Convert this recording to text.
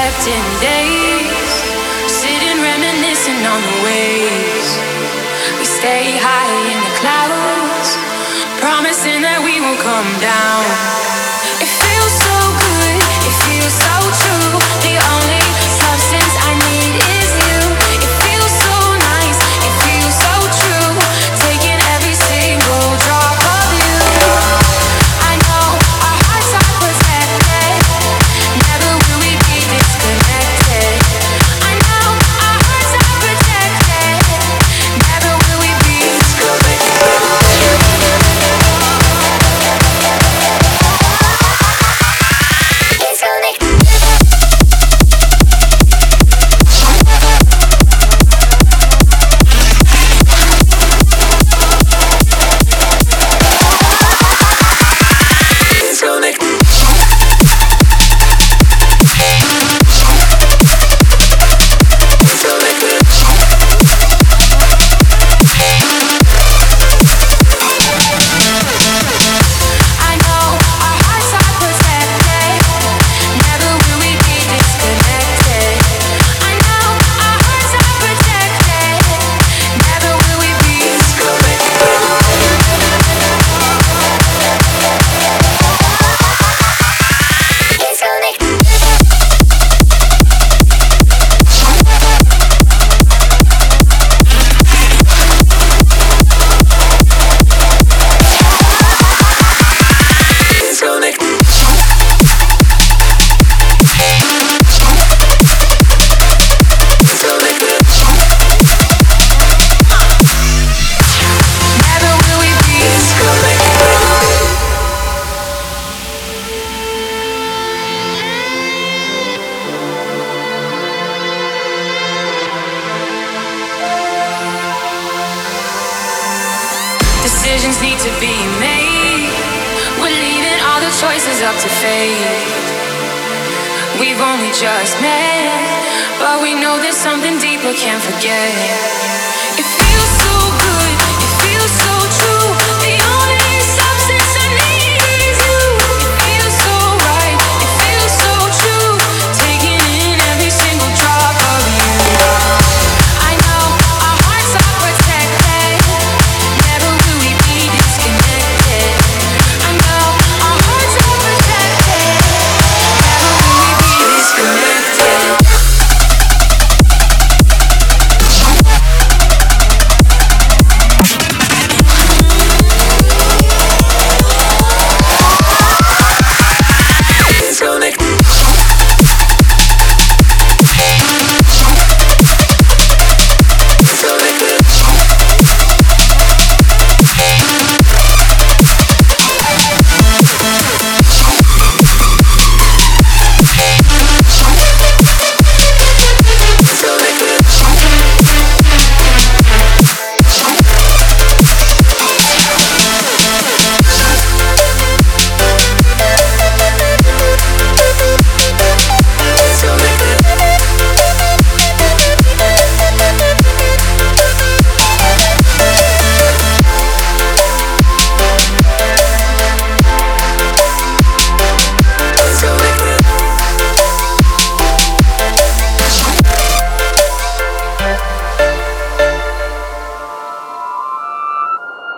reflecting days, sitting reminiscing on the ways we stay high in the clouds, promising that we won't come down. It feels so good, it feels so true. The only substance I need is you. It feels so nice, it feels so true. Taking every single drop of you. I know our hearts are protected. Never will we be disconnected. I know our hearts are protected. Never will we be disconnected. Decisions need to be made. We're leaving all the choices up to fate. We've only just met, but we know there's something deeper, can't forget. If